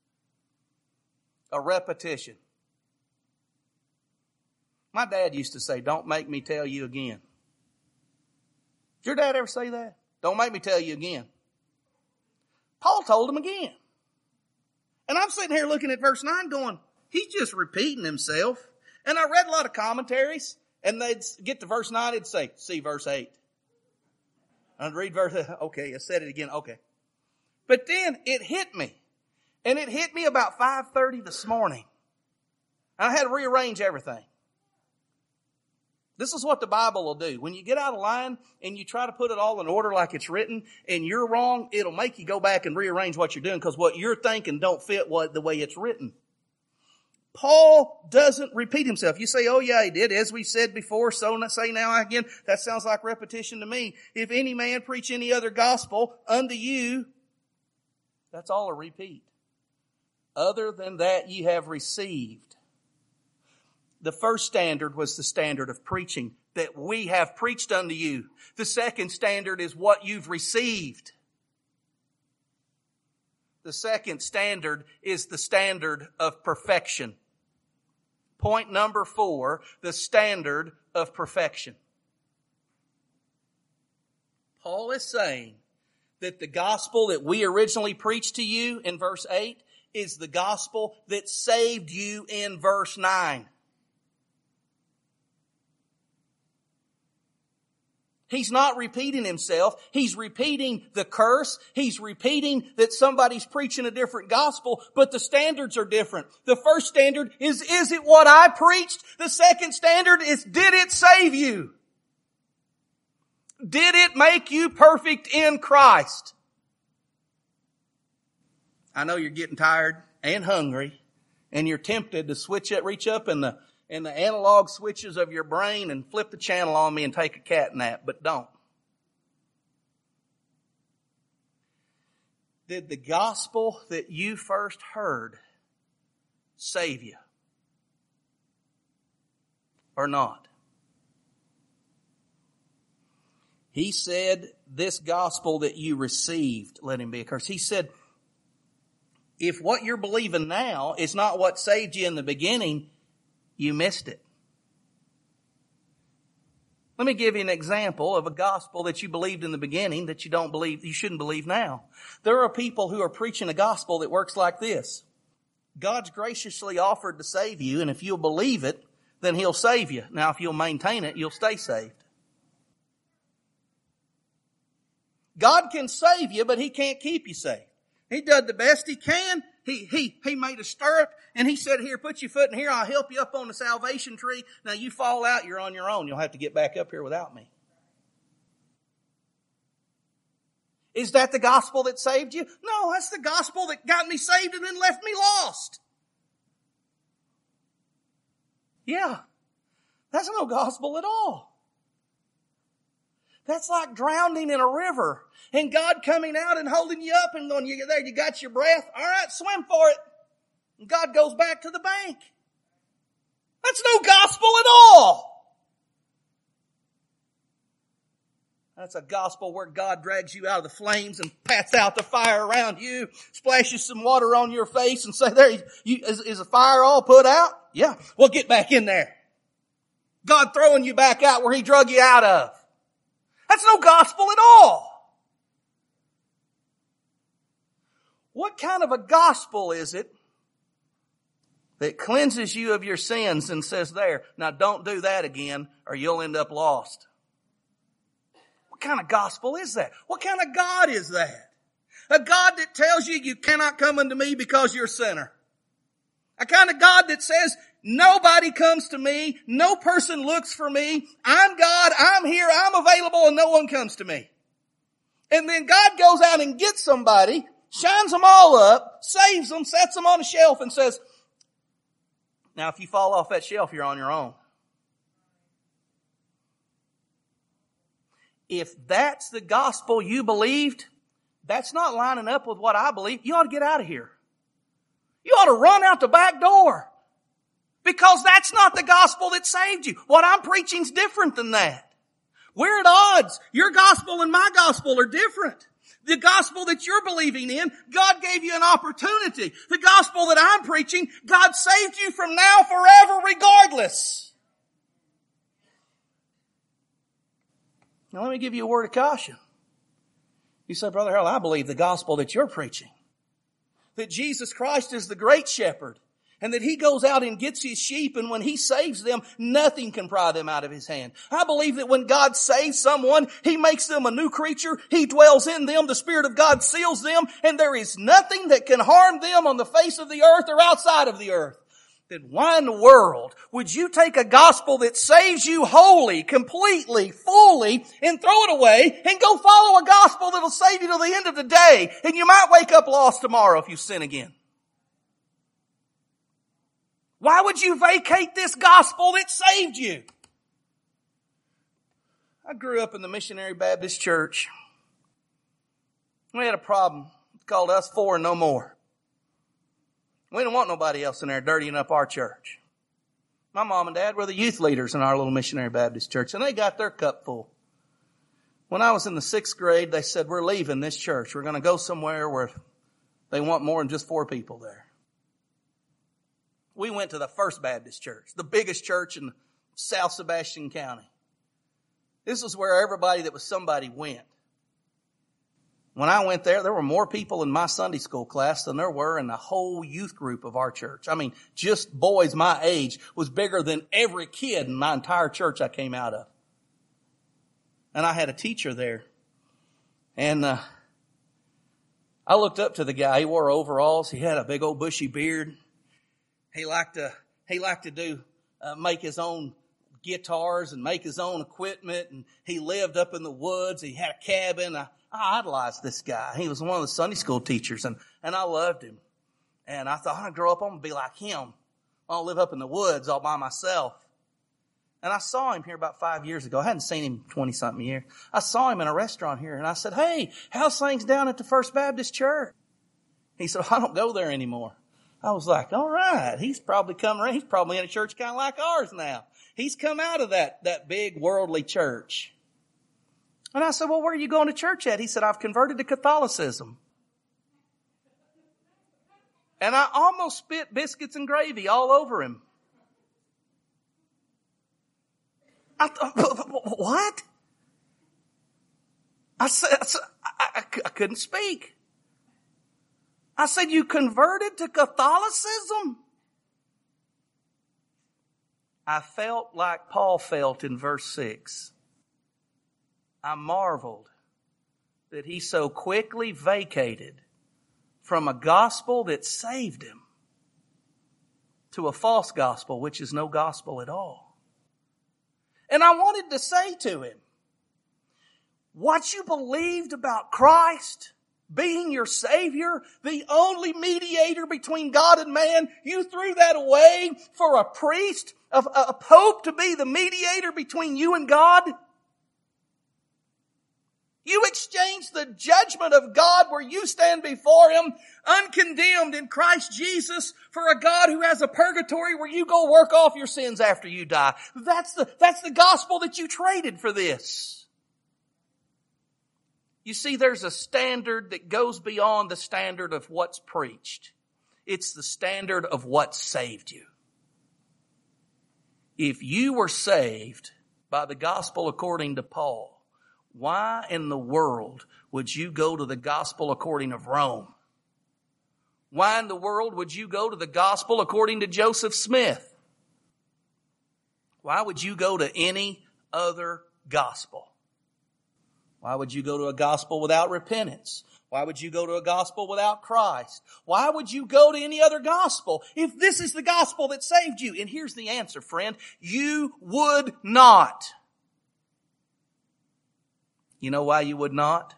A repetition. My dad used to say, don't make me tell you again. Did your dad ever say that? Don't make me tell you again. Paul told him again. And I'm sitting here looking at verse nine going, he's just repeating himself. And I read a lot of commentaries, and they'd get to verse nine, it'd say, see verse eight. I'd read verse eight. Okay, I said it again. Okay. But then it hit me. And it hit me about five thirty this morning. I had to rearrange everything. This is what the Bible will do. When you get out of line and you try to put it all in order like it's written and you're wrong, it'll make you go back and rearrange what you're doing because what you're thinking don't fit what the way it's written. Paul doesn't repeat himself. You say, oh yeah, he did. As we said before, so say now again. That sounds like repetition to me. If any man preach any other gospel unto you, that's all a repeat. Other than that you have received. The first standard was the standard of preaching, that we have preached unto you. The second standard is what you've received. The second standard is the standard of perfection. Point number four, the standard of perfection. Paul is saying that the gospel that we originally preached to you in verse eight is the gospel that saved you in verse nine. He's not repeating himself. He's repeating the curse. He's repeating that somebody's preaching a different gospel, but the standards are different. The first standard is, is it what I preached? The second standard is, did it save you? Did it make you perfect in Christ? I know you're getting tired and hungry, and you're tempted to switch it, reach up in the in the analog switches of your brain and flip the channel on me and take a cat nap, but don't. Did the gospel that you first heard save you? Or not? He said, this gospel that you received, let him be accursed. He said, if what you're believing now is not what saved you in the beginning, you missed it. Let me give you an example of a gospel that you believed in the beginning that you don't believe, you shouldn't believe now. There are people who are preaching a gospel that works like this. God's graciously offered to save you, and if you'll believe it, then He'll save you. Now, if you'll maintain it, you'll stay saved. God can save you, but He can't keep you saved. He did the best He can. He, he, he made a stirrup and He said, here, put your foot in here. I'll help you up on the salvation tree. Now you fall out, you're on your own. You'll have to get back up here without me. Is that the gospel that saved you? No, that's the gospel that got me saved and then left me lost. Yeah, that's no gospel at all. That's like drowning in a river and God coming out and holding you up and going, you there, you got your breath. All right, swim for it. And God goes back to the bank. That's no gospel at all. That's a gospel where God drags you out of the flames and pats out the fire around you, splashes some water on your face and say, there, you, is, is the fire all put out? Yeah. Well, get back in there. God throwing you back out where He drug you out of. That's no gospel at all. What kind of a gospel is it that cleanses you of your sins and says, there, now don't do that again or you'll end up lost? What kind of gospel is that? What kind of God is that? A God that tells you you cannot come unto me because you're a sinner. A kind of God that says nobody comes to me, no person looks for me, I'm God, I'm here, I'm available, and no one comes to me. And then God goes out and gets somebody, shines them all up, saves them, sets them on a shelf and says, now if you fall off that shelf, you're on your own. If that's the gospel you believed, that's not lining up with what I believe. You ought to get out of here. You ought to run out the back door. Because that's not the gospel that saved you. What I'm preaching is different than that. We're at odds. Your gospel and my gospel are different. The gospel that you're believing in, God gave you an opportunity. The gospel that I'm preaching, God saved you from now forever regardless. Now let me give you a word of caution. You say, Brother Harold, I believe the gospel that you're preaching. That Jesus Christ is the great shepherd. And that He goes out and gets His sheep, and when He saves them, nothing can pry them out of His hand. I believe that when God saves someone, He makes them a new creature. He dwells in them. The Spirit of God seals them. And there is nothing that can harm them on the face of the earth or outside of the earth. Then why in the world would you take a gospel that saves you wholly, completely, fully, and throw it away and go follow a gospel that'll save you to the end of the day? And you might wake up lost tomorrow if you sin again. Why would you vacate this gospel that saved you? I grew up in the Missionary Baptist Church. We had a problem. It's called us four and no more. We didn't want nobody else in there dirtying up our church. My mom and dad were the youth leaders in our little Missionary Baptist church, and they got their cup full. When I was in the sixth grade, they said, we're leaving this church. We're going to go somewhere where they want more than just four people there. We went to the First Baptist Church, the biggest church in South Sebastian County. This was where everybody that was somebody went. When I went there, there were more people in my Sunday school class than there were in the whole youth group of our church. I mean, just boys my age was bigger than every kid in my entire church I came out of. And I had a teacher there. And uh, I looked up to the guy. He wore overalls. He had a big old bushy beard. He liked to, he liked to do, uh, make his own guitars and make his own equipment. And he lived up in the woods. He had a cabin. I, I idolized this guy. He was one of the Sunday school teachers, and, and I loved him. And I thought, I'm going to grow up, I'm going to be like him. I'll live up in the woods all by myself. And I saw him here about five years ago. I hadn't seen him twenty-something years. I saw him in a restaurant here, and I said, hey, how's things down at the First Baptist Church? He said, I don't go there anymore. I was like, all right, he's probably come around. He's probably in a church kind of like ours now. He's come out of that, that big worldly church. And I said, well, where are you going to church at? He said, I've converted to Catholicism. And I almost spit biscuits and gravy all over him. I thought, what? I said, I, said I, I, I couldn't speak. I said, you converted to Catholicism? I felt like Paul felt in verse six. I marveled that he so quickly vacated from a gospel that saved him to a false gospel, which is no gospel at all. And I wanted to say to him, what you believed about Christ being your Savior, the only mediator between God and man, you threw that away for a priest, a, a pope to be the mediator between you and God? You exchanged the judgment of God where you stand before Him uncondemned in Christ Jesus for a God who has a purgatory where you go work off your sins after you die. That's the, that's the gospel that you traded for this. You see, there's a standard that goes beyond the standard of what's preached. It's the standard of what saved you. If you were saved by the gospel according to Paul, why in the world would you go to the gospel according to Rome? Why in the world would you go to the gospel according to Joseph Smith? Why would you go to any other gospel? Why would you go to a gospel without repentance? Why would you go to a gospel without Christ? Why would you go to any other gospel if this is the gospel that saved you? And here's the answer, friend. You would not. You know why you would not?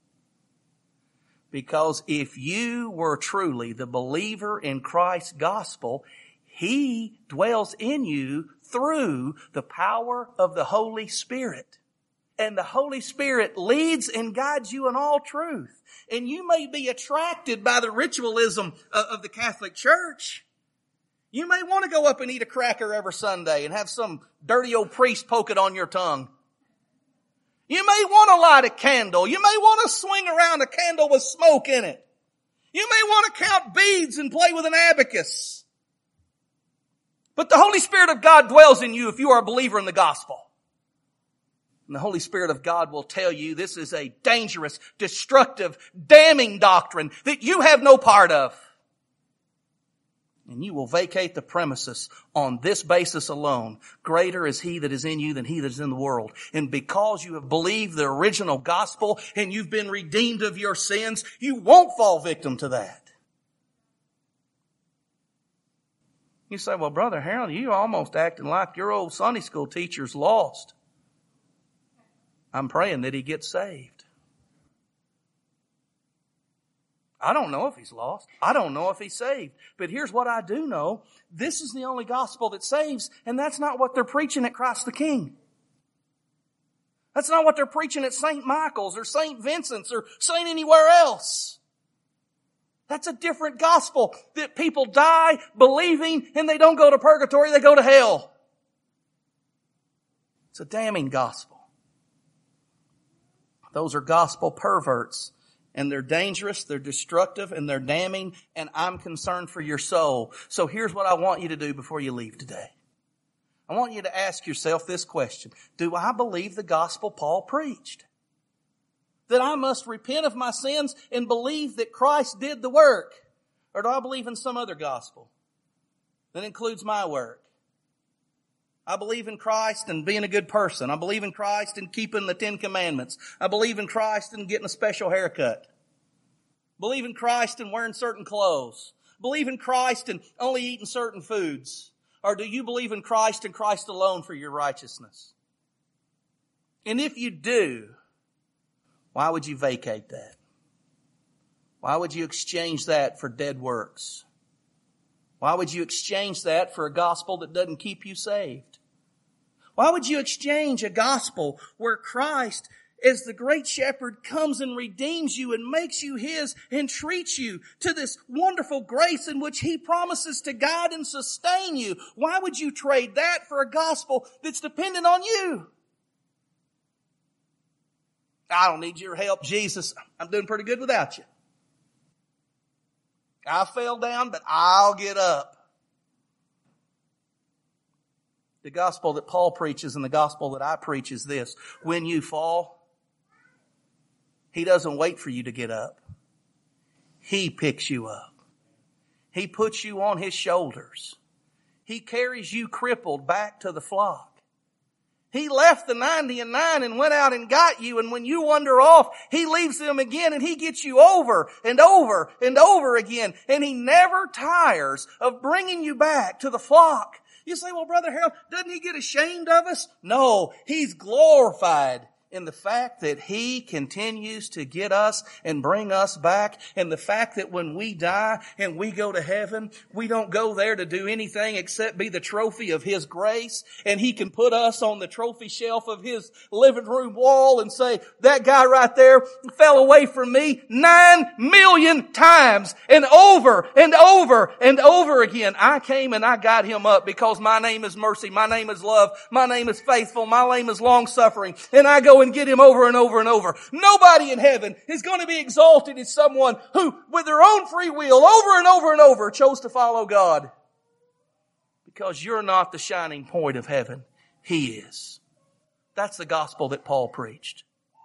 Because if you were truly the believer in Christ's gospel, He dwells in you through the power of the Holy Spirit. And the Holy Spirit leads and guides you in all truth. And you may be attracted by the ritualism of the Catholic Church. You may want to go up and eat a cracker every Sunday and have some dirty old priest poke it on your tongue. You may want to light a candle. You may want to swing around a candle with smoke in it. You may want to count beads and play with an abacus. But the Holy Spirit of God dwells in you if you are a believer in the gospel. And the Holy Spirit of God will tell you this is a dangerous, destructive, damning doctrine that you have no part of. And you will vacate the premises on this basis alone. Greater is He that is in you than he that is in the world. And because you have believed the original gospel and you've been redeemed of your sins, you won't fall victim to that. You say, well, Brother Harold, you almost acting like your old Sunday school teacher's lost. I'm praying that he gets saved. I don't know if he's lost. I don't know if he's saved. But here's what I do know. This is the only gospel that saves, and that's not what they're preaching at Christ the King. That's not what they're preaching at Saint Michael's or Saint Vincent's or Saint anywhere else. That's a different gospel that people die believing and they don't go to purgatory, they go to hell. It's a damning gospel. Those are gospel perverts, and they're dangerous, they're destructive, and they're damning, and I'm concerned for your soul. So here's what I want you to do before you leave today. I want you to ask yourself this question. Do I believe the gospel Paul preached? That I must repent of my sins and believe that Christ did the work? Or do I believe in some other gospel that includes my work? I believe in Christ and being a good person. I believe in Christ and keeping the Ten Commandments. I believe in Christ and getting a special haircut. Believe in Christ and wearing certain clothes. Believe in Christ and only eating certain foods. Or do you believe in Christ and Christ alone for your righteousness? And if you do, why would you vacate that? Why would you exchange that for dead works? Why would you exchange that for a gospel that doesn't keep you saved? Why would you exchange a gospel where Christ, as the great shepherd, comes and redeems you and makes you His and treats you to this wonderful grace in which He promises to guide and sustain you? Why would you trade that for a gospel that's dependent on you? I don't need your help, Jesus. I'm doing pretty good without you. I fell down, but I'll get up. The gospel that Paul preaches and the gospel that I preach is this. When you fall, He doesn't wait for you to get up. He picks you up. He puts you on His shoulders. He carries you crippled back to the flock. He left the ninety and nine and went out and got you. And when you wander off, He leaves them again and He gets you over and over and over again. And He never tires of bringing you back to the flock. You say, well, Brother Harold, doesn't He get ashamed of us? No, He's glorified in the fact that He continues to get us and bring us back, and the fact that when we die and we go to heaven, we don't go there to do anything except be the trophy of His grace, and He can put us on the trophy shelf of His living room wall and say, that guy right there fell away from me nine million times and over and over and over again. I came and I got him up because my name is mercy, my name is love, my name is faithful, my name is long suffering, and I go and get him over and over and over. Nobody in heaven is going to be exalted as someone who, with their own free will, over and over and over, chose to follow God. Because you're not the shining point of heaven. He is. That's the gospel that Paul preached.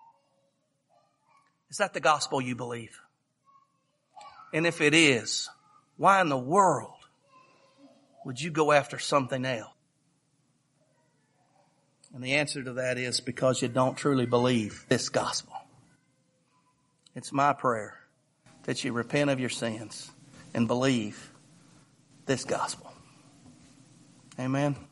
Is that the gospel you believe? And if it is, why in the world would you go after something else? And the answer to that is because you don't truly believe this gospel. It's my prayer that you repent of your sins and believe this gospel. Amen.